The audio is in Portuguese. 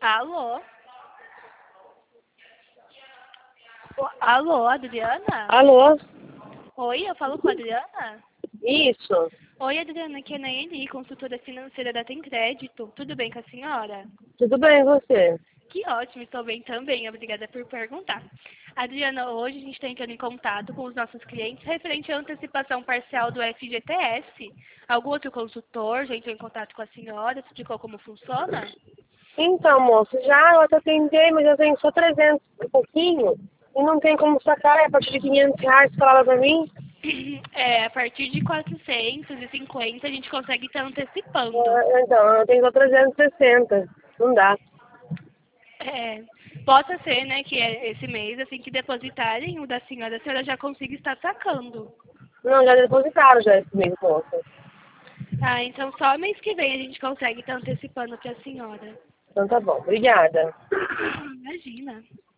Alô? Alô, Adriana? Alô? Oi, eu falo com a Adriana? Isso. Oi, Adriana, aqui é a Naeli, consultora financeira da Tem Crédito. Tudo bem com a senhora? Tudo bem, e você? Que ótimo, estou bem também. Obrigada por perguntar. Adriana, hoje a gente está entrando em contato com os nossos clientes referente à antecipação parcial do FGTS. Algum outro consultor já entrou em contato com a senhora, explicou como funciona? Então, moço, já eu até tentei, mas eu tenho só 300 e pouquinho. E não tem como sacar, é a partir de R$ 500 que falaram pra mim. É, a partir de 450 a gente consegue estar antecipando. Então, eu tenho só 360. Não dá. É, possa ser, né, que esse mês, assim que depositarem o da senhora, a senhora já consiga estar sacando. Não, já depositaram já esse mês, moça. Ah, então só mês que vem a gente consegue estar antecipando para a senhora. Então tá bom, obrigada. Imagina.